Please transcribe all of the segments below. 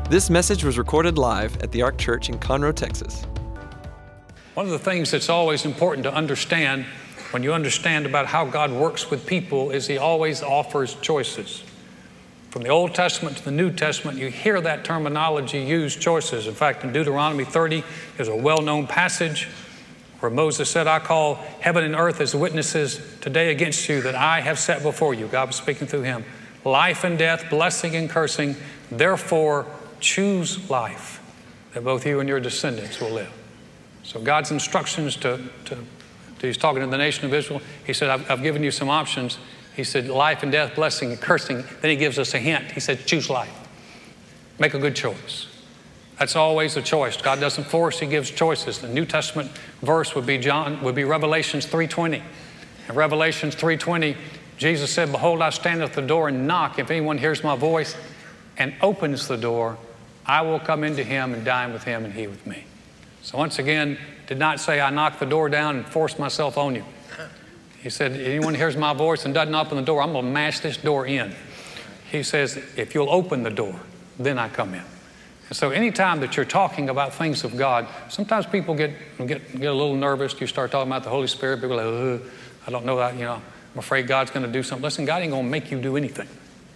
This message was recorded live at the Ark Church in Conroe, Texas. One of the things that's always important to understand when you understand about how God works with people is He always offers choices. From the Old Testament to the New Testament, you hear that terminology used, choices. In fact, in Deuteronomy 30, there's a well-known passage where Moses said, I call heaven and earth as witnesses today against you that I have set before you. God was speaking through him. Life and death, blessing and cursing. Therefore, choose life, that both you and your descendants will live. So God's instructions He's talking to the nation of Israel. He said, I've given you some options. He said, life and death, blessing and cursing. Then he gives us a hint. He said, choose life. Make a good choice. That's always a choice. God doesn't force, He gives choices. The New Testament verse would be Revelations 3:20. In Revelations 3:20, Jesus said, behold, I stand at the door and knock. If anyone hears my voice and opens the door, I will come into him and dine with him and he with me. So once again, did not say I knock the door down and force myself on you. He said, anyone hears my voice and doesn't open the door, I'm going to mash this door in. He says, if you'll open the door, then I come in. And so anytime that you're talking about things of God, sometimes people get a little nervous. You start talking about the Holy Spirit, people are like, I don't know that, I'm afraid God's going to do something. Listen, God ain't going to make you do anything.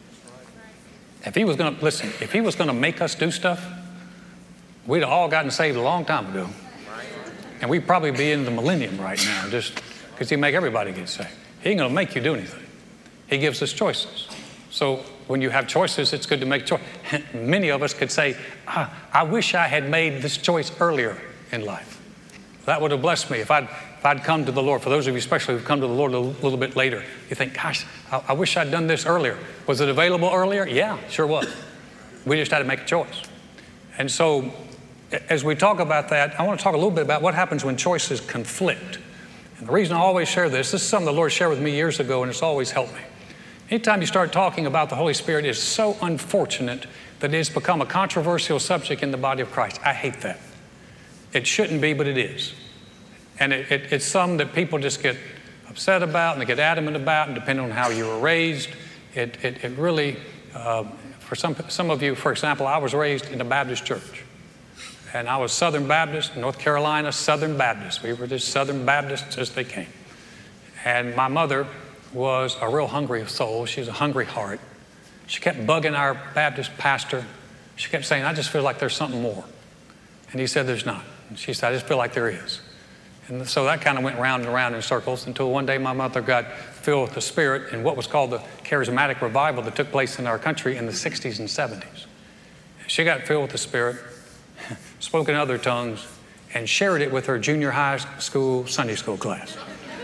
If He was going to make us do stuff, we'd have all gotten saved a long time ago. And we'd probably be in the millennium right now, just because He'd make everybody get saved. He ain't going to make you do anything. He gives us choices. So when you have choices, it's good to make choices. Many of us could say, I wish I had made this choice earlier in life. That would have blessed me if I'd come to the Lord. For those of you especially who've come to the Lord a little bit later, you think, gosh, I wish I'd done this earlier. Was it available earlier? Yeah, sure was. We just had to make a choice. And so as we talk about that, I want to talk a little bit about what happens when choices conflict. And the reason I always share this is something the Lord shared with me years ago, and it's always helped me. Anytime you start talking about the Holy Spirit, it's so unfortunate that it's become a controversial subject in the body of Christ. I hate that. It shouldn't be, but it is. And it's something that people just get upset about and they get adamant about, and depending on how you were raised, it really, for some of you, for example, I was raised in a Baptist church. And I was Southern Baptist, North Carolina Southern Baptist. We were just Southern Baptists as they came. And my mother was a real hungry soul. She was a hungry heart. She kept bugging our Baptist pastor. She kept saying, I just feel like there's something more. And he said, there's not. And she said, I just feel like there is. And so that kind of went round and around in circles until one day my mother got filled with the Spirit in what was called the charismatic revival that took place in our country in the 60s and 70s. She got filled with the Spirit, spoke in other tongues, and shared it with her junior high school Sunday school class.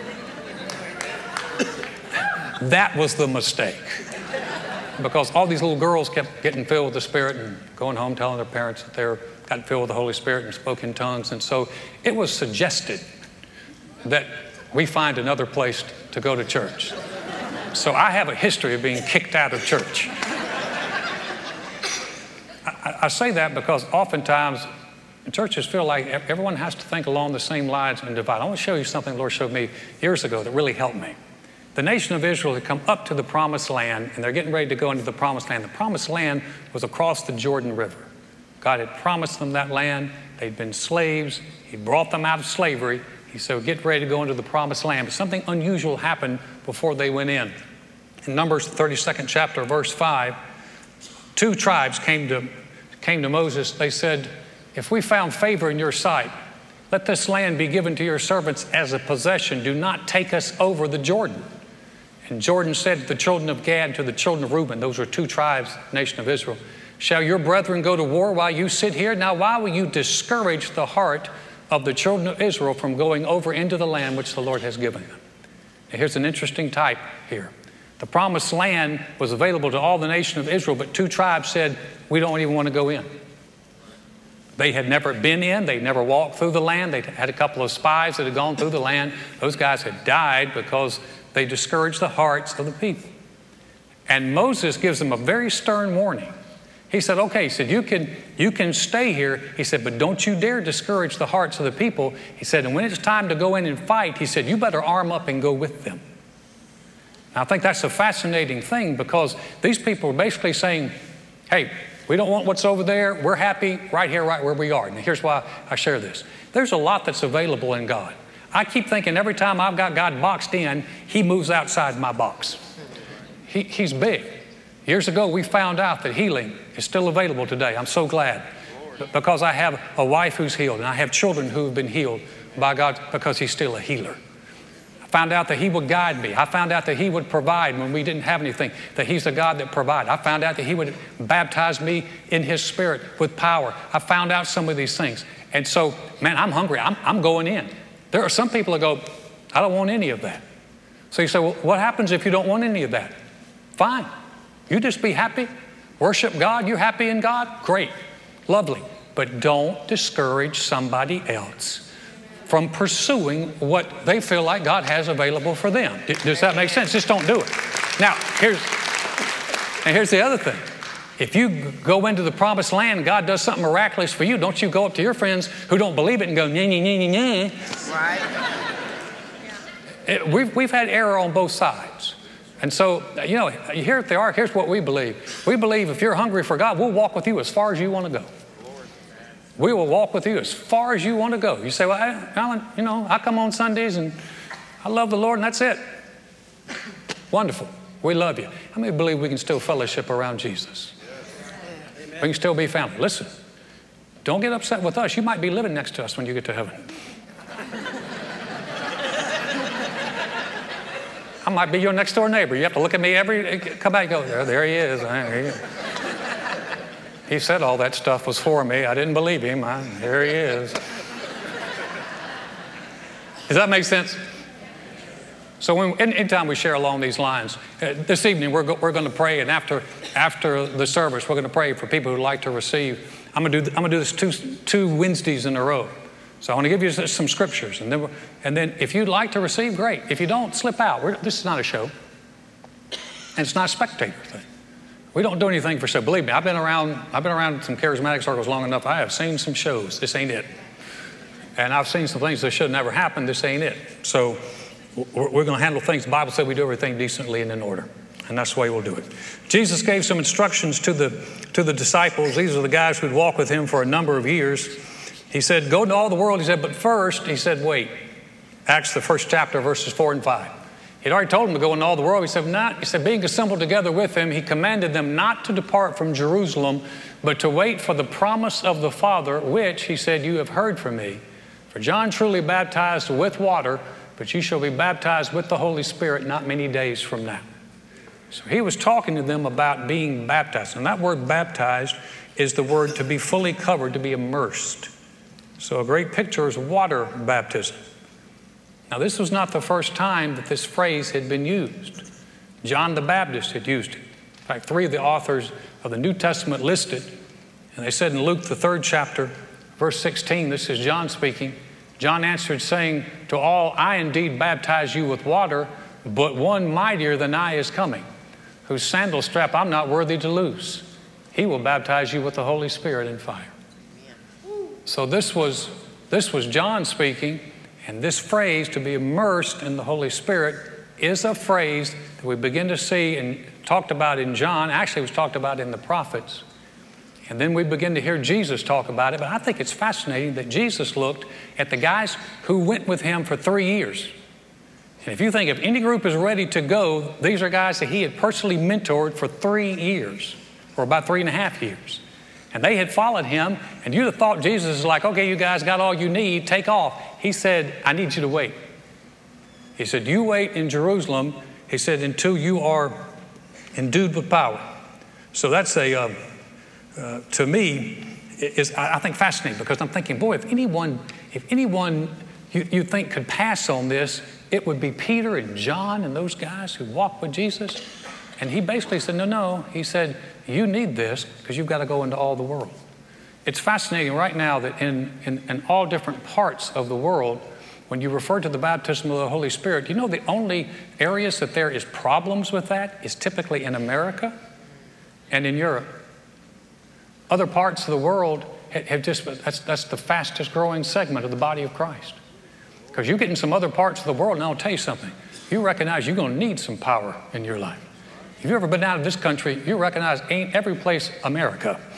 That was the mistake. Because all these little girls kept getting filled with the Spirit and going home telling their parents that they were got filled with the Holy Spirit and spoke in tongues. And so it was suggested that we find another place to go to church. So I have a history of being kicked out of church. I say that because oftentimes churches feel like everyone has to think along the same lines and divide. I want to show you something the Lord showed me years ago that really helped me. The nation of Israel had come up to the Promised Land, and they're getting ready to go into the Promised Land. The Promised Land was across the Jordan River. God had promised them that land. They'd been slaves. He brought them out of slavery. He said, get ready to go into the Promised Land. But something unusual happened before they went in. In Numbers 32nd chapter, verse 5, 2 tribes came to Moses. They said, if we found favor in your sight, let this land be given to your servants as a possession. Do not take us over the Jordan. And Jordan said to the children of Gad and to the children of Reuben, those were 2 tribes, nation of Israel, shall your brethren go to war while you sit here? Now, why will you discourage the heart of the children of Israel from going over into the land which the Lord has given them? Now, here's an interesting type here. The Promised Land was available to all the nation of Israel, but 2 tribes said, we don't even want to go in. They had never been in. They'd never walked through the land. They had a couple of spies that had gone through the land. Those guys had died because they discouraged the hearts of the people. And Moses gives them a very stern warning. He said, okay, he said, you can stay here. He said, but don't you dare discourage the hearts of the people. He said, and when it's time to go in and fight, he said, you better arm up and go with them. Now, I think that's a fascinating thing because these people are basically saying, hey, We don't want what's over there. We're happy right here, right where we are. And here's why I share this. There's a lot that's available in God. I keep thinking every time I've got God boxed in, He moves outside my box. He's big. Years ago, we found out that healing is still available today. I'm so glad. Because I have a wife who's healed, and I have children who have been healed by God because He's still a healer. I found out that He would guide me. I found out that He would provide when we didn't have anything, that He's the God that provides. I found out that He would baptize me in His Spirit with power. I found out some of these things. And so, man, I'm hungry. I'm going in. There are some people that go, I don't want any of that. So you say, well, what happens if you don't want any of that? Fine. You just be happy. Worship God. You're happy in God. Great. Lovely. But don't discourage somebody else from pursuing what they feel like God has available for them. Does that make sense? Just don't do it. Now, here's the other thing. If you go into the promised land and God does something miraculous for you, don't you go up to your friends who don't believe it and go, nyeh, nyeh, nyeh, nyeh, nyeh. Right. We've had error on both sides. And so, here at the Ark, here's what we believe. We believe if you're hungry for God, we'll walk with you as far as you want to go. We will walk with you as far as you want to go. You say, well, Alan, I come on Sundays and I love the Lord and that's it. Wonderful. We love you. How many believe we can still fellowship around Jesus? We can still be family. Listen, don't get upset with us. You might be living next to us when you get to heaven. I might be your next door neighbor. You have to look at me come back and go, there he is. He said all that stuff was for me. I didn't believe him. There he is. Does that make sense? So anytime we share along these lines, this evening we're going to pray, and after the service we're going to pray for people who'd like to receive. I'm going to do this two Wednesdays in a row. So I want to give you some scriptures, and then if you'd like to receive, great. If you don't, slip out. This is not a show, and it's not a spectator thing. We don't do anything for show. Believe me, I've been around some charismatic circles long enough. I have seen some shows. This ain't it. And I've seen some things that should never happen. This ain't it. So we're going to handle things. The Bible said we do everything decently and in order. And that's the way we'll do it. Jesus gave some instructions to the disciples. These are the guys who'd walk with him for a number of years. He said, go into all the world. He said, but first, he said, wait. Acts, the first chapter, verses 4 and 5. He'd already told them to go into all the world. He said, being assembled together with him, he commanded them not to depart from Jerusalem, but to wait for the promise of the Father, which, he said, you have heard from me. For John truly baptized with water, but you shall be baptized with the Holy Spirit not many days from now. So he was talking to them about being baptized. And that word baptized is the word to be fully covered, to be immersed. So a great picture is water baptism. Now, this was not the first time that this phrase had been used. John the Baptist had used it. In fact, 3 of the authors of the New Testament listed, and they said in Luke, the 3rd chapter, verse 16, this is John speaking. John answered, saying to all, I indeed baptize you with water, but one mightier than I is coming, whose sandal strap I'm not worthy to loose. He will baptize you with the Holy Spirit and fire. So this was John speaking, and this phrase, to be immersed in the Holy Spirit, is a phrase that we begin to see and talked about in John. Actually, it was talked about in the prophets. And then we begin to hear Jesus talk about it. But I think it's fascinating that Jesus looked at the guys who went with him for 3 years. And if you think if any group is ready to go, these are guys that he had personally mentored for 3 years, or about 3.5 years. And they had followed him, and you'd have thought Jesus is like, okay, you guys got all you need, take off. He said, I need you to wait. He said, you wait in Jerusalem, he said, until you are endued with power. So that's to me, is I think fascinating, because I'm thinking, boy, if anyone you think could pass on this, it would be Peter and John and those guys who walked with Jesus. And he basically said, no. He said, you need this because you've got to go into all the world. It's fascinating right now that in all different parts of the world, when you refer to the baptism of the Holy Spirit, you know the only areas that there is problems with that is typically in America and in Europe. Other parts of the world have that's the fastest growing segment of the body of Christ. Because you get in some other parts of the world, and I'll tell you something, you recognize you're going to need some power in your life. If you've ever been out of this country, you recognize ain't every place America.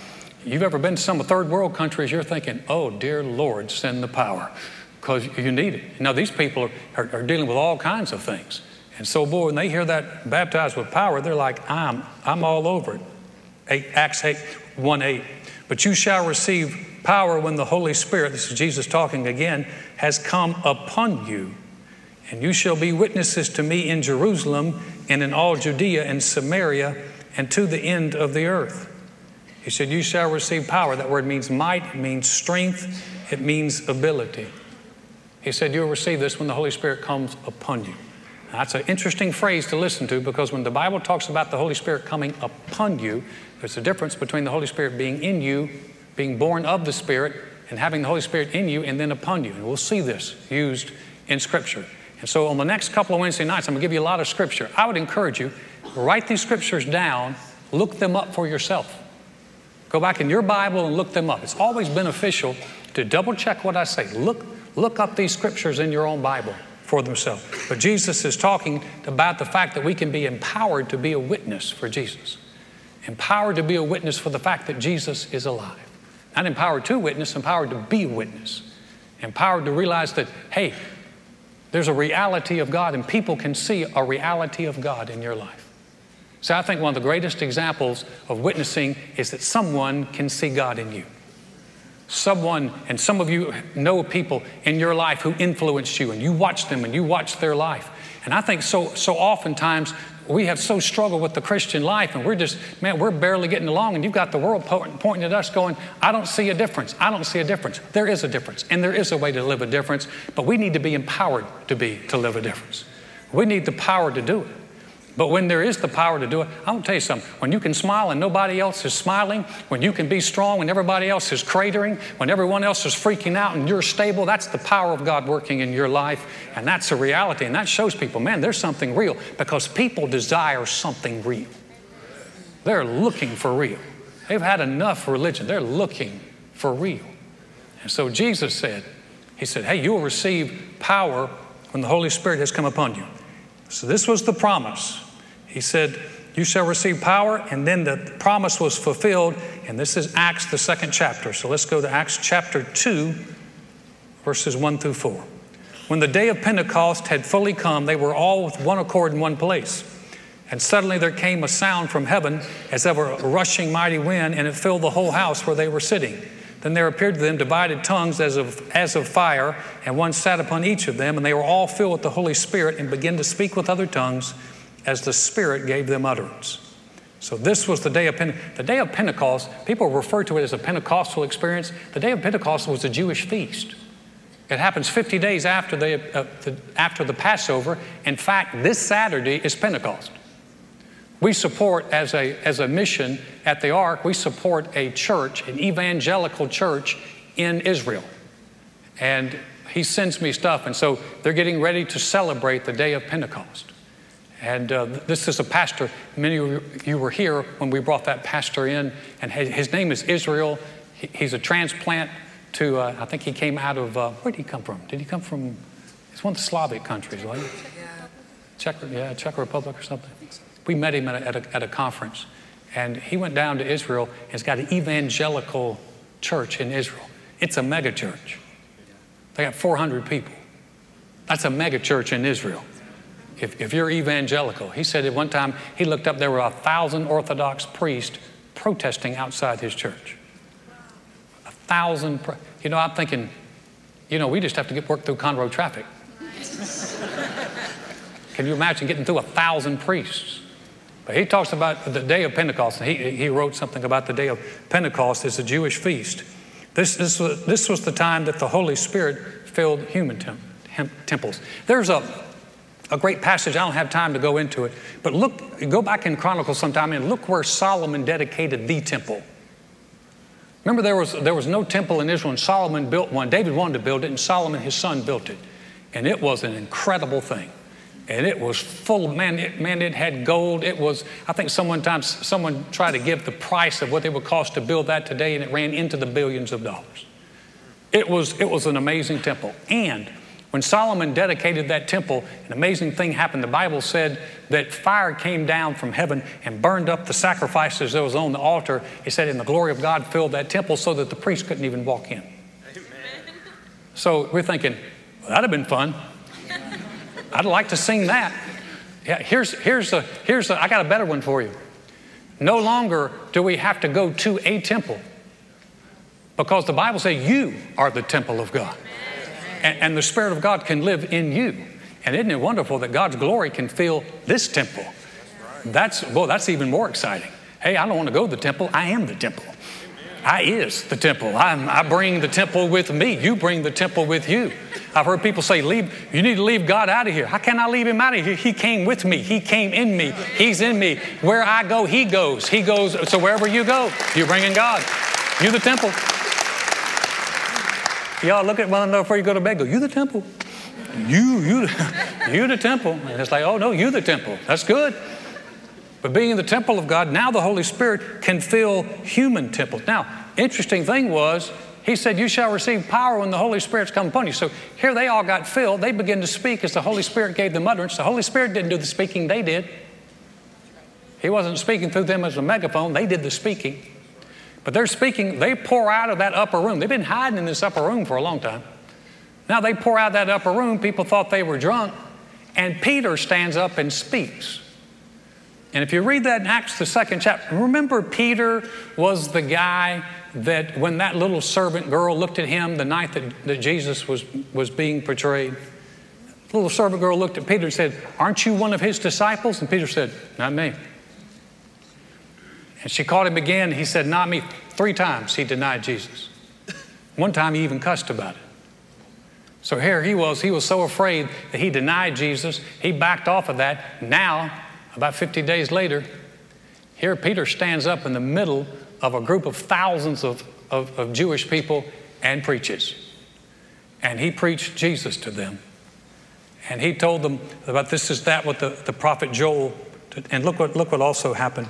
you've ever been to some third world countries, you're thinking, oh, dear Lord, send the power, because you need it. Now, these people are dealing with all kinds of things. And so, boy, when they hear that baptized with power, they're like, I'm all over it. Acts 1:8. But you shall receive power when the Holy Spirit, this is Jesus talking again, has come upon you. And you shall be witnesses to me in Jerusalem and in all Judea and Samaria and to the end of the earth. He said, you shall receive power. That word means might, it means strength, it means ability. He said, you'll receive this when the Holy Spirit comes upon you. Now, that's an interesting phrase to listen to, because when the Bible talks about the Holy Spirit coming upon you, there's a difference between the Holy Spirit being in you, being born of the Spirit, and having the Holy Spirit in you and then upon you. And we'll see this used in Scripture. And so on the next couple of Wednesday nights, I'm going to give you a lot of Scripture. I would encourage you, write these Scriptures down, look them up for yourself. Go back in your Bible and look them up. It's always beneficial to double check what I say. Look up these Scriptures in your own Bible for themselves. But Jesus is talking about the fact that we can be empowered to be a witness for Jesus. Empowered to be a witness for the fact that Jesus is alive. Not empowered to witness, empowered to be a witness. Empowered to realize that, hey, there's a reality of God, and people can see a reality of God in your life. So I think one of the greatest examples of witnessing is that someone can see God in you. Someone, and some of you know people in your life who influenced you, and you watch them and you watch their life. And I think so oftentimes we have so struggled with the Christian life, and we're barely getting along, and you've got the world pointing at us going, I don't see a difference. I don't see a difference. There is a difference, and there is a way to live a difference, but we need to be empowered to live a difference. We need the power to do it. But when there is the power to do it, I'm going to tell you something. When you can smile and nobody else is smiling, when you can be strong when everybody else is cratering, when everyone else is freaking out and you're stable, that's the power of God working in your life. And that's a reality. And that shows people, man, there's something real, because people desire something real. They're looking for real. They've had enough religion. They're looking for real. And so Jesus said, he said, hey, you'll receive power when the Holy Spirit has come upon you. So this was the promise. He said, you shall receive power, and then the promise was fulfilled, and this is Acts, the 2nd chapter. So let's go to Acts chapter 2, verses 1 through 4. When the day of Pentecost had fully come, they were all with one accord in one place. And suddenly there came a sound from heaven as of a rushing mighty wind, and it filled the whole house where they were sitting. Then there appeared to them divided tongues as of fire, and one sat upon each of them, and they were all filled with the Holy Spirit and began to speak with other tongues as the Spirit gave them utterance. So this was the day of Pentecost. The day of Pentecost, people refer to it as a Pentecostal experience. The day of Pentecost was a Jewish feast. It happens 50 days after the Passover. In fact, this Saturday is Pentecost. We support, as a mission at the Ark, we support a church, an evangelical church in Israel. And he sends me stuff, and so they're getting ready to celebrate the day of Pentecost. And this is a pastor. Many of you were here when we brought that pastor in, and his name is Israel. He's a transplant to, I think he came out of, where did he come from? Did he come from, it's one of the Slavic countries, wasn't it? Czech Republic or something. We met him at a conference, and he went down to Israel and has got an evangelical church in Israel. It's a mega church. They got 400 people. That's a mega church in Israel. If you're evangelical, he said at one time he looked up, there were 1,000 Orthodox priests protesting outside his church. 1,000. I'm thinking, we just have to work through Conroe traffic. Can you imagine getting through 1,000 priests? But he talks about the day of Pentecost, and he wrote something about the day of Pentecost as a Jewish feast. This was the time that the Holy Spirit filled human temples. There's a great passage. I don't have time to go into it, but go back in Chronicles sometime and look where Solomon dedicated the temple. Remember, there was no temple in Israel, and Solomon built one. David wanted to build it, and Solomon, his son, built it. And it was an incredible thing. And it was full of, it had gold. It was, I think someone tried to give the price of what it would cost to build that today, and it ran into the billions of dollars. It was an amazing temple. And When Solomon dedicated that temple, an amazing thing happened. The Bible said that fire came down from heaven and burned up the sacrifices that was on the altar. It said, and the glory of God filled that temple so that the priest couldn't even walk in. Amen. So we're thinking, well, that'd have been fun. I'd like to sing that. Yeah, I got a better one for you. No longer do we have to go to a temple, because the Bible says you are the temple of God. And the Spirit of God can live in you. And isn't it wonderful that God's glory can fill this temple? That's even more exciting. Hey, I don't want to go to the temple. I am the temple. I is the temple. I bring the temple with me. You bring the temple with you. I've heard people say, you need to leave God out of here. How can I leave him out of here? He came with me. He came in me. He's in me. Where I go, he goes. He goes. So wherever you go, you're bringing God. You the temple. Y'all look at one another before you go to bed. Go, you the temple. You the temple. And it's like, oh no, you the temple. That's good. But being in the temple of God, now the Holy Spirit can fill human temples. Now, interesting thing was, he said, you shall receive power when the Holy Spirit's come upon you. So here they all got filled. They began to speak as the Holy Spirit gave them utterance. The Holy Spirit didn't do the speaking, they did. He wasn't speaking through them as a megaphone. They did the speaking. But they're speaking, they pour out of that upper room. They've been hiding in this upper room for a long time. Now they pour out that upper room. People thought they were drunk. And Peter stands up and speaks. And if you read that in Acts, the 2nd chapter, remember Peter was the guy that when that little servant girl looked at him the night that Jesus was being portrayed, the little servant girl looked at Peter and said, aren't you one of his disciples? And Peter said, not me. And she called him again. He said, not me. 3 times he denied Jesus. One time he even cussed about it. So here he was so afraid that he denied Jesus. He backed off of that. Now, about 50 days later, here Peter stands up in the middle of a group of thousands of Jewish people and preaches. And he preached Jesus to them. And he told them about this is that what the prophet Joel, and look what also happened.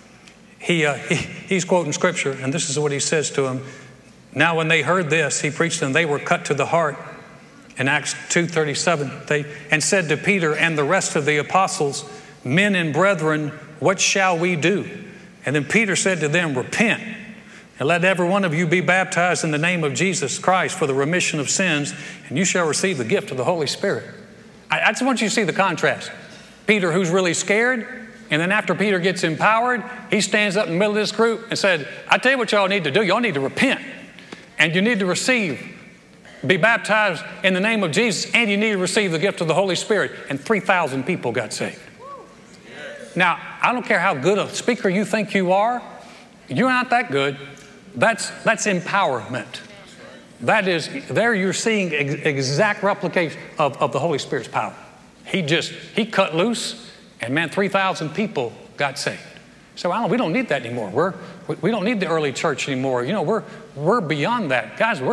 He's quoting scripture, and this is what he says to them. Now when they heard this, he preached to them, they were cut to the heart. In Acts 2:37, and said to Peter and the rest of the apostles, men and brethren, what shall we do? And then Peter said to them, repent, and let every one of you be baptized in the name of Jesus Christ for the remission of sins, and you shall receive the gift of the Holy Spirit. I just want you to see the contrast. Peter, who's really scared, and then after Peter gets empowered, he stands up in the middle of this group and said, I tell you what y'all need to do. Y'all need to repent, and you need to be baptized in the name of Jesus, and you need to receive the gift of the Holy Spirit. And 3,000 people got saved. Now, I don't care how good a speaker you think you are. You're not that good. That's empowerment. That is, there you're seeing exact replication of the Holy Spirit's power. He cut loose, and man, 3,000 people got saved. So we don't need that anymore. We don't need the early church anymore. You know, we're beyond that. Guys,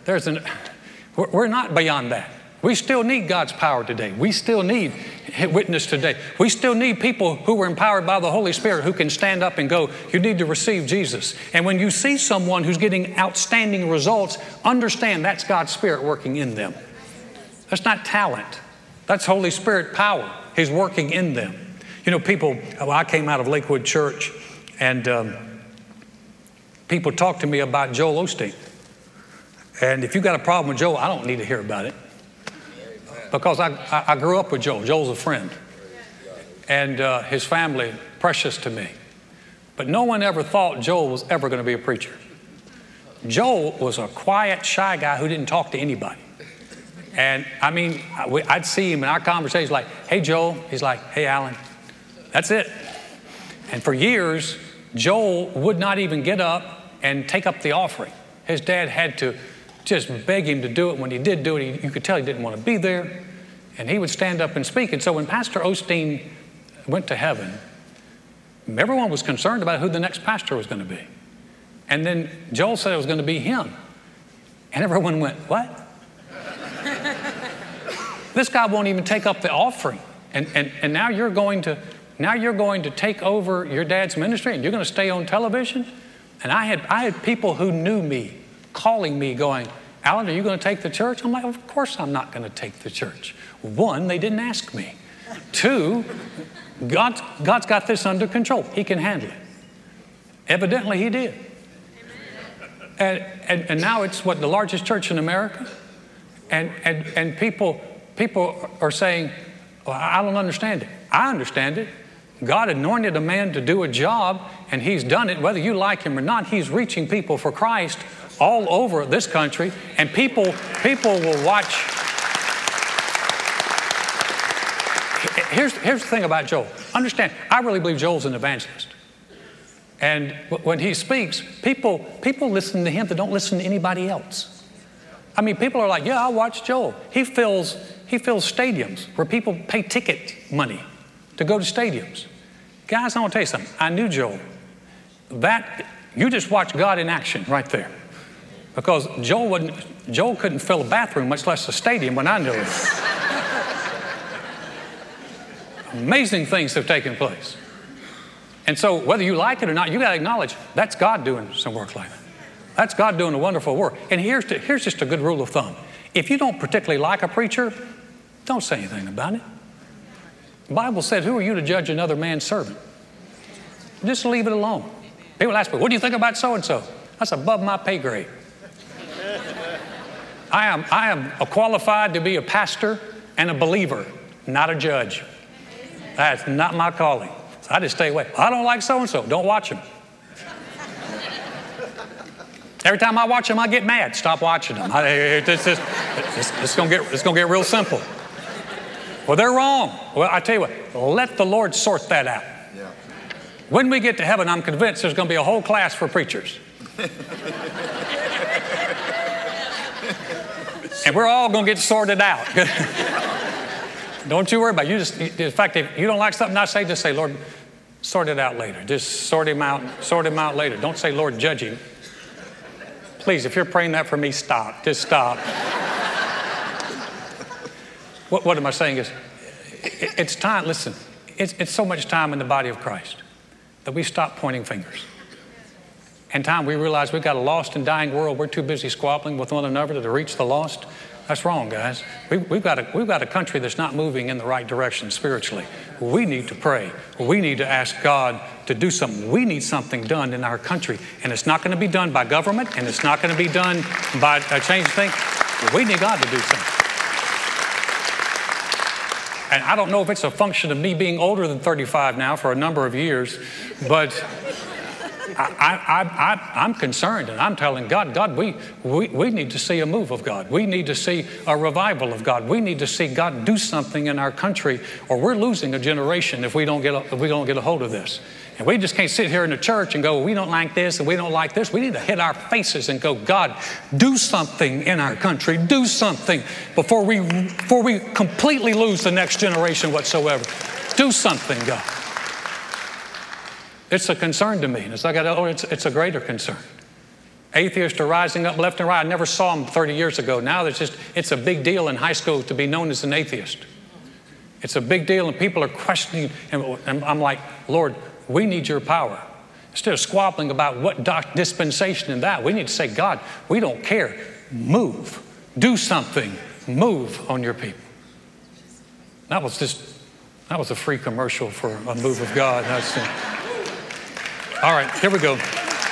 we're not beyond that. We still need God's power today. We still need witness today. We still need people who are empowered by the Holy Spirit who can stand up and go, you need to receive Jesus. And when you see someone who's getting outstanding results, understand that's God's Spirit working in them. That's not talent. That's Holy Spirit power. He's working in them. You know, I came out of Lakewood Church, and people talk to me about Joel Osteen. And if you've got a problem with Joel, I don't need to hear about it. Because I grew up with Joel. Joel's a friend. And his family, precious to me. But no one ever thought Joel was ever going to be a preacher. Joel was a quiet, shy guy who didn't talk to anybody. And I mean, I'd see him in our conversations like, hey, Joel. He's like, hey, Alan. That's it. And for years, Joel would not even get up and take up the offering. His dad had to just beg him to do it. When he did do it, you could tell he didn't want to be there. And he would stand up and speak. And so when Pastor Osteen went to heaven, everyone was concerned about who the next pastor was going to be. And then Joel said it was going to be him. And everyone went, what? This guy won't even take up the offering. And now you're going to take over your dad's ministry and you're going to stay on television? And I had people who knew me calling me going, Alan, are you going to take the church? I'm like, of course I'm not going to take the church. One, they didn't ask me. Two, God's got this under control. He can handle it. Evidently, he did. And now it's the largest church in America. And people are saying, well, I don't understand it. I understand it. God anointed a man to do a job, and he's done it. Whether you like him or not, he's reaching people for Christ all over this country. And people will watch. Here's the thing about Joel. Understand, I really believe Joel's an evangelist. And when he speaks, people listen to him that don't listen to anybody else. I mean, people are like, yeah, I watch Joel. He fills stadiums where people pay ticket money to go to stadiums. Guys, I want to tell you something. I knew Joel. You just watch God in action right there. Because Joel couldn't fill a bathroom, much less a stadium, when I knew him. Amazing things have taken place. And so whether you like it or not, you got to acknowledge that's God doing some work like that. That's God doing a wonderful work. And here's just a good rule of thumb. If you don't particularly like a preacher, don't say anything about it. The Bible said, who are you to judge another man's servant? Just leave it alone. People ask me, what do you think about so-and-so? That's above my pay grade. I am qualified to be a pastor and a believer, not a judge. That's not my calling. So I just stay away. I don't like so-and-so. Don't watch him. Every time I watch him, I get mad. Stop watching him. It's going to get real simple. Well, they're wrong. Well, I tell you what, let the Lord sort that out. Yeah. When we get to heaven, I'm convinced there's going to be a whole class for preachers. And we're all going to get sorted out. Don't you worry about it. In fact, if you don't like something I say, just say, Lord, sort it out later. Just sort him out later. Don't say, Lord, judge him. Please, if you're praying that for me, stop. Just stop. What am I saying is, it's time, listen, it's so much time in the body of Christ that we stop pointing fingers. And time we realize we've got a lost and dying world. We're too busy squabbling with one another to reach the lost. That's wrong, guys. We've got a country that's not moving in the right direction spiritually. We need to pray. We need to ask God to do something. We need something done in our country. And it's not going to be done by government, and it's not going to be done by changing things. We need God to do something. And I don't know if it's a function of me being older than 35 now for a number of years, but I'm concerned, and I'm telling God, we need to see a move of God. We need to see a revival of God. We need to see God do something in our country, or we're losing a generation if we don't get a hold of this. And we just can't sit here in the church and go, we don't like this and we don't like this. We need to hit our faces and go, God, do something in our country. Do something before we completely lose the next generation whatsoever. Do something, God. It's a concern to me. It's a greater concern. Atheists are rising up left and right. I never saw them 30 years ago. Now it's a big deal in high school to be known as an atheist. It's a big deal, and people are questioning. And I'm like, Lord, we need your power. Instead of squabbling about what dispensation and that, we need to say, God, we don't care. Move. Do something. Move on your people. That was a free commercial for a move of God. All right, here we go.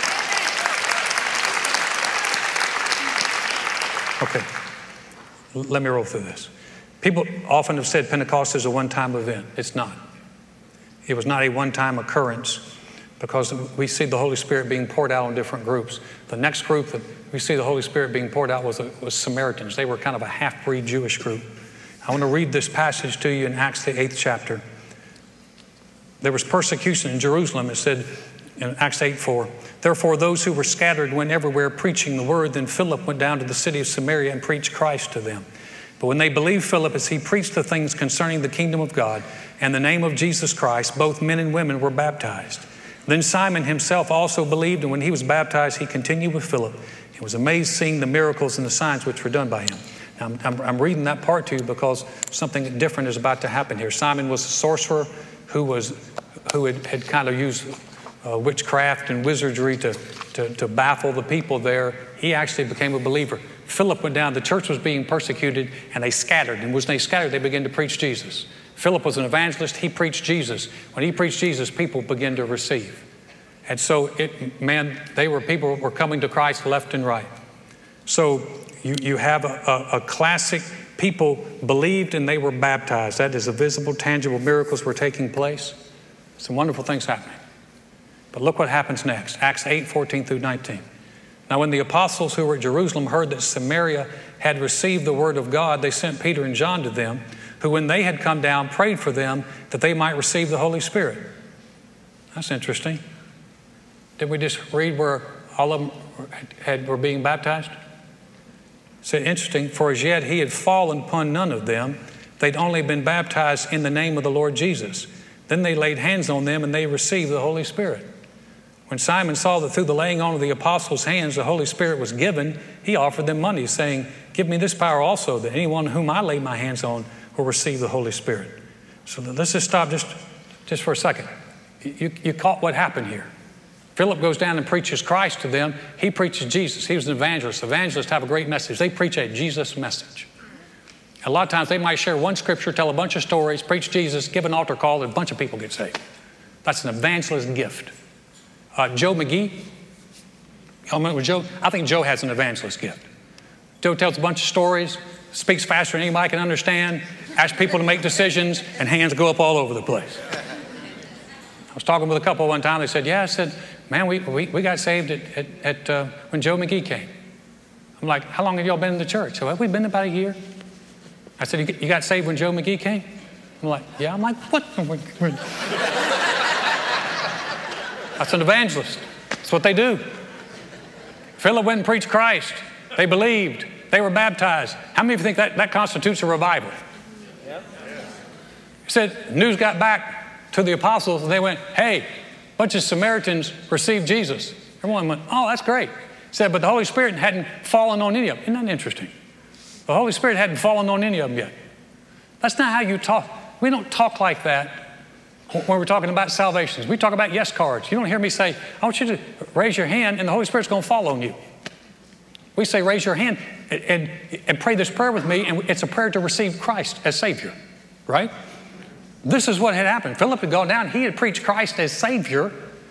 Okay, let me roll through this. People often have said Pentecost is a one-time event. It's not. It was not a one-time occurrence because we see the Holy Spirit being poured out on different groups. The next group that we see the Holy Spirit being poured out was Samaritans. They were kind of a half-breed Jewish group. I want to read this passage to you in Acts, the 8th chapter. There was persecution in Jerusalem, it said in Acts 8:4. Therefore, those who were scattered went everywhere preaching the word. Then Philip went down to the city of Samaria and preached Christ to them. But when they believed Philip as he preached the things concerning the kingdom of God and the name of Jesus Christ, both men and women were baptized. Then Simon himself also believed, and when he was baptized, he continued with Philip. He was amazed seeing the miracles and the signs which were done by him. Now, I'm reading that part to you because something different is about to happen here. Simon was a sorcerer who had kind of used witchcraft and wizardry to baffle the people there. He actually became a believer. Philip went down, the church was being persecuted, and they scattered. And when they scattered, they began to preach Jesus. Philip was an evangelist. He preached Jesus. When he preached Jesus, people began to receive. And so, people were coming to Christ left and right. So you have a classic, people believed and they were baptized. That is, the visible, tangible miracles were taking place. Some wonderful things happening. But look what happens next. Acts 8:14 through 19. Now when the apostles who were at Jerusalem heard that Samaria had received the word of God, they sent Peter and John to them, who when they had come down prayed for them that they might receive the Holy Spirit. That's interesting. Did we just read where all of them were being baptized? It's interesting, for as yet he had fallen upon none of them. They'd only been baptized in the name of the Lord Jesus. Then they laid hands on them and they received the Holy Spirit. When Simon saw that through the laying on of the apostles' hands the Holy Spirit was given, he offered them money, saying, "Give me this power also, that anyone whom I lay my hands on will receive the Holy Spirit." So let's just stop just for a second. You caught what happened here. Philip goes down and preaches Christ to them. He preaches Jesus. He was an evangelist. Evangelists have a great message. They preach a Jesus message. A lot of times they might share one scripture, tell a bunch of stories, preach Jesus, give an altar call, and a bunch of people get saved. That's an evangelist gift. Joe McGee, y'all remember Joe? I think Joe has an evangelist gift. Joe tells a bunch of stories, speaks faster than anybody can understand, asks people to make decisions, and hands go up all over the place. I was talking with a couple one time. They said, "Yeah," I said, "Man, we got saved at when Joe McGee came." I'm like, "How long have y'all been in the church?" So, "We've been about a year." I said, "You got saved when Joe McGee came?" I'm like, "Yeah." I'm like, "What?" That's an evangelist. That's what they do. Philip went and preached Christ. They believed. They were baptized. How many of you think that constitutes a revival? Yep. He said, news got back to the apostles and they went, "Hey, a bunch of Samaritans received Jesus." Everyone went, "Oh, that's great." He said, but the Holy Spirit hadn't fallen on any of them. Isn't that interesting? The Holy Spirit hadn't fallen on any of them yet. That's not how you talk. We don't talk like that when we're talking about salvations. We talk about yes cards. You don't hear me say, "I want you to raise your hand and the Holy Spirit's going to fall on you." We say, "Raise your hand and pray this prayer with me," and it's a prayer to receive Christ as Savior, right? This is what had happened. Philip had gone down. He had preached Christ as Savior.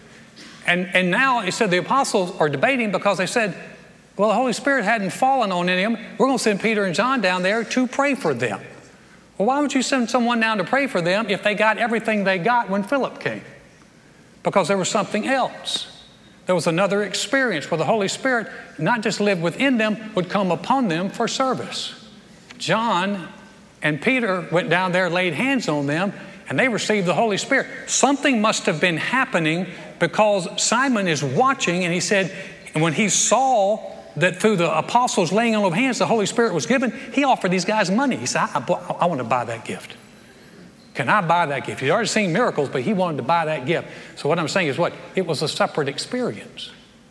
And now, he said, the apostles are debating because they said, well, the Holy Spirit hadn't fallen on any of them. We're going to send Peter and John down there to pray for them. Well, why would you send someone down to pray for them if they got everything they got when Philip came? Because there was something else. There was another experience where the Holy Spirit not just lived within them, would come upon them for service. John and Peter went down there, laid hands on them, and they received the Holy Spirit. Something must have been happening because Simon is watching, and he said, and when he saw that through the apostles laying on of hands, the Holy Spirit was given, he offered these guys money. He said, I want to buy that gift. Can I buy that gift? He'd already seen miracles, but he wanted to buy that gift. So what I'm saying is what? It was a separate experience.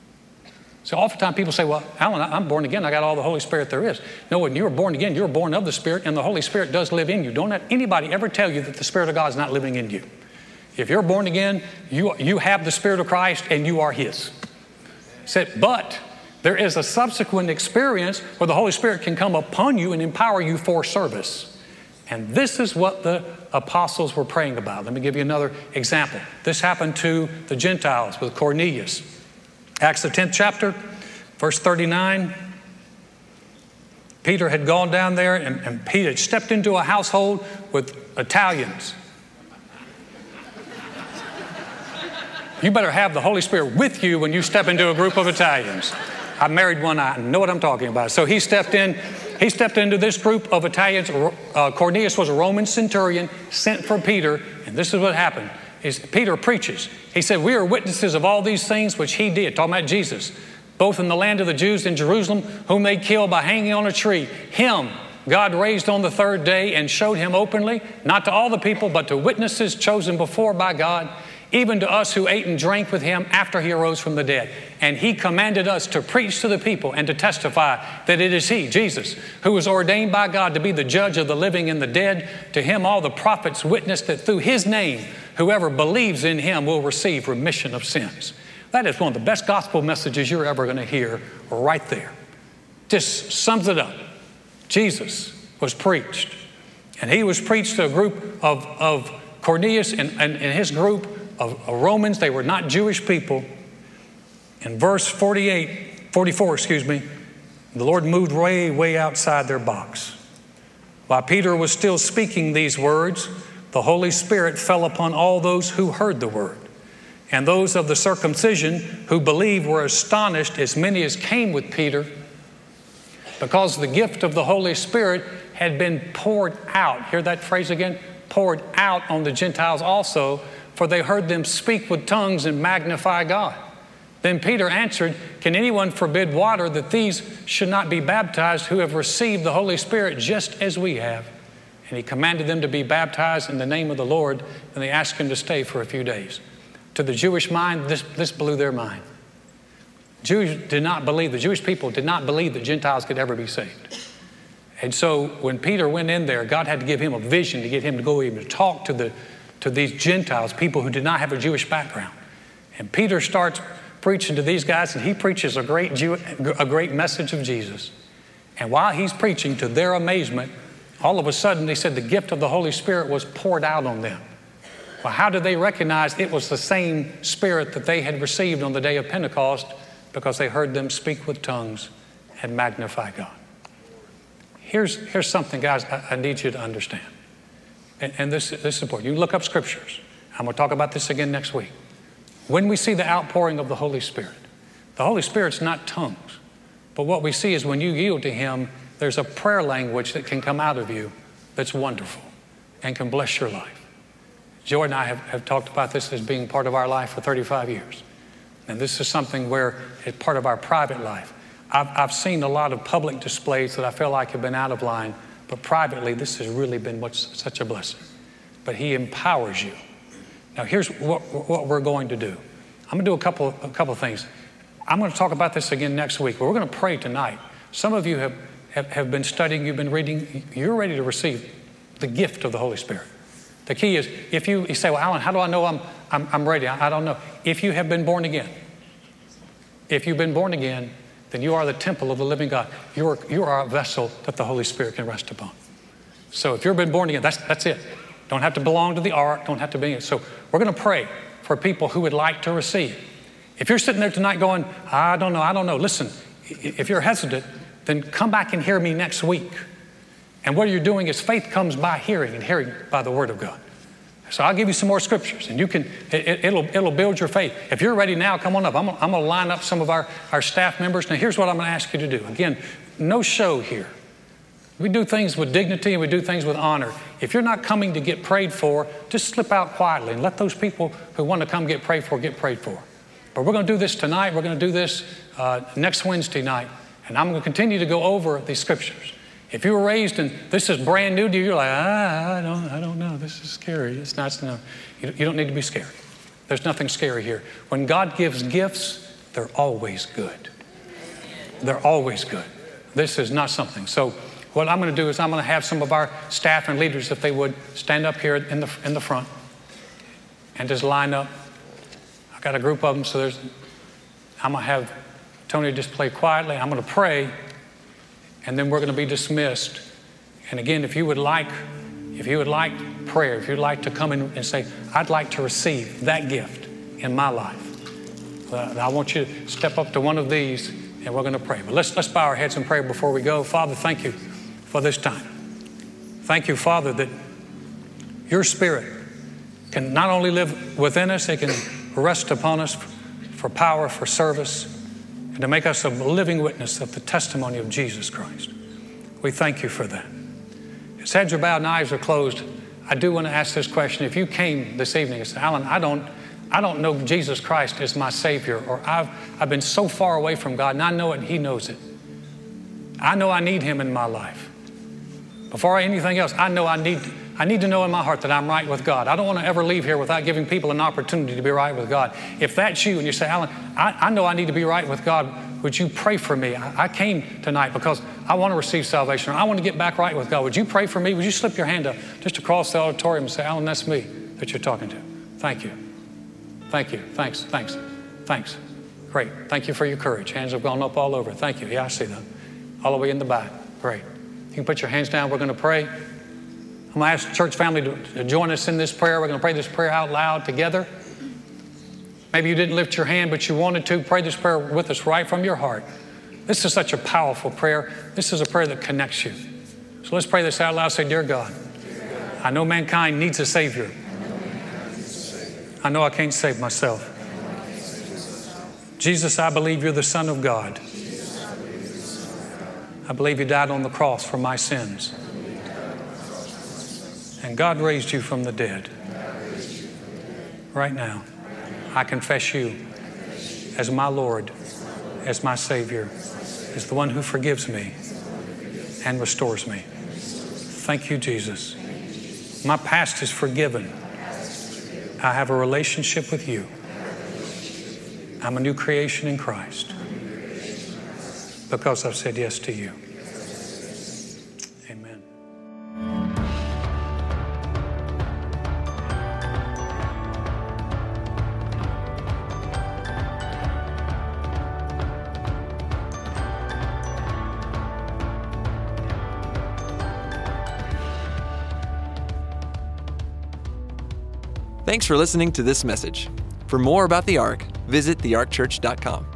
So oftentimes people say, well, Alan, I'm born again. I got all the Holy Spirit there is. No, when you were born again, you were born of the Spirit, and the Holy Spirit does live in you. Don't let anybody ever tell you that the Spirit of God is not living in you. If you're born again, you have the Spirit of Christ, and you are His. He said, but there is a subsequent experience where the Holy Spirit can come upon you and empower you for service. And this is what the apostles were praying about. Let me give you another example. This happened to the Gentiles with Cornelius. Acts the 10th chapter, verse 39. Peter had gone down there and Peter had stepped into a household with Italians. You better have the Holy Spirit with you when you step into a group of Italians. I married one, I know what I'm talking about. So he stepped into this group of Italians. Cornelius was a Roman centurion sent for Peter, and this is what happened. Peter preaches. He said, we are witnesses of all these things which he did, talking about Jesus, both in the land of the Jews in Jerusalem, whom they killed by hanging on a tree. Him God raised on the third day and showed him openly, not to all the people, but to witnesses chosen before by God, even to us who ate and drank with him after he arose from the dead. And he commanded us to preach to the people and to testify that it is he, Jesus, who was ordained by God to be the judge of the living and the dead. To him all the prophets witness that through his name, whoever believes in him will receive remission of sins. That is one of the best gospel messages you're ever going to hear right there. just sums it up. Jesus was preached. And he was preached to a group of Cornelius and his group of Romans. They were not Jewish people. In verse 44, the Lord moved way outside their box. While Peter was still speaking these words, the Holy Spirit fell upon all those who heard the word. And those of the circumcision who believed were astonished, as many as came with Peter, because the gift of the Holy Spirit had been poured out. Hear that phrase again? Poured out on the Gentiles also, for they heard them speak with tongues and magnify God. Then Peter answered, can anyone forbid water that these should not be baptized who have received the Holy Spirit just as we have? And he commanded them to be baptized in the name of the Lord, and they asked him to stay for a few days. To the Jewish mind, this blew their mind. The Jewish people did not believe that Gentiles could ever be saved. And so when Peter went in there, God had to give him a vision to get him to go even to talk to these Gentiles, people who did not have a Jewish background. And Peter starts preaching to these guys, and he preaches a great message of Jesus. And while he's preaching, to their amazement, all of a sudden, they said the gift of the Holy Spirit was poured out on them. Well, how did they recognize it was the same Spirit that they had received on the day of Pentecost? Because they heard them speak with tongues and magnify God. Here's something, guys, I need you to understand. And this is important. You look up scriptures. I'm going to talk about this again next week. When we see the outpouring of the Holy Spirit's not tongues. But what we see is when you yield to Him, there's a prayer language that can come out of you that's wonderful and can bless your life. Joy and I have talked about this as being part of our life for 35 years. And this is something where it's part of our private life. I've seen a lot of public displays that I feel like have been out of line, but privately, this has really been such a blessing. But He empowers you. Now, here's what we're going to do. I'm going to do a couple of things. I'm going to talk about this again next week, but we're going to pray tonight. Some of you have been studying, you've been reading, you're ready to receive the gift of the Holy Spirit. The key is, if you say, well, Alan, how do I know I'm ready? I don't know. If you have been born again, then you are the temple of the living God. You are a vessel that the Holy Spirit can rest upon. So if you've been born again, that's it. Don't have to belong to the ark, don't have to be in it. So we're going to pray for people who would like to receive. If you're sitting there tonight going, I don't know. Listen, if you're hesitant, then come back and hear me next week. And what you're doing is faith comes by hearing, and hearing by the Word of God. So I'll give you some more scriptures, and you can. It'll build your faith. If you're ready now, come on up. I'm going to line up some of our staff members. Now, here's what I'm going to ask you to do. Again, no show here. We do things with dignity and we do things with honor. If you're not coming to get prayed for, just slip out quietly and let those people who want to come get prayed for, get prayed for. But we're going to do this tonight. We're going to do this next Wednesday night, and I'm going to continue to go over these scriptures. If you were raised and this is brand new to you, you're like, I don't know. This is scary. It's not. No. You don't need to be scared. There's nothing scary here. When God gives gifts, they're always good. They're always good. This is not something. So what I'm going to do is I'm going to have some of our staff and leaders, if they would, stand up here in the front and just line up. I've got a group of them, so I'm going to have Tony just play quietly. I'm going to pray. And then we're going to be dismissed. And again, if you would like prayer, if you'd like to come in and say, I'd like to receive that gift in my life, I want you to step up to one of these, and we're going to pray. But let's bow our heads and pray before we go. Father, thank you for this time. Thank you, Father, that your Spirit can not only live within us, it can rest upon us for power, for service, and to make us a living witness of the testimony of Jesus Christ. We thank you for that. As heads are bowed and eyes are closed, I do want to ask this question. If you came this evening and said, Alan, I don't know Jesus Christ as my Savior, or I've been so far away from God, and I know it and He knows it. I know I need Him in my life. Before anything else, I know I need to know in my heart that I'm right with God. I don't want to ever leave here without giving people an opportunity to be right with God. If that's you and you say, Alan, I know I need to be right with God, would you pray for me? I came tonight because I want to receive salvation, or I want to get back right with God. Would you pray for me? Would you slip your hand up just across the auditorium and say, Alan, that's me that you're talking to. Thank you. Thank you. Thanks. Great. Thank you for your courage. Hands have gone up all over. Thank you. Yeah, I see them. All the way in the back. Great. You can put your hands down. We're going to pray. I'm going to ask the church family to join us in this prayer. We're going to pray this prayer out loud together. Maybe you didn't lift your hand, but you wanted to. Pray this prayer with us right from your heart. This is such a powerful prayer. This is a prayer that connects you. So let's pray this out loud. Say, Dear God, I know mankind needs a Savior. I know I can't save myself. Jesus, I believe you're the Son of God. I believe you died on the cross for my sins. And God raised you from the dead. Right now, I confess you as my Lord, as my Savior, as the one who forgives me and restores me. Thank you, Jesus. My past is forgiven. I have a relationship with you. I'm a new creation in Christ because I've said yes to you. Amen. Thanks for listening to this message. For more about the Ark, visit thearkchurch.com.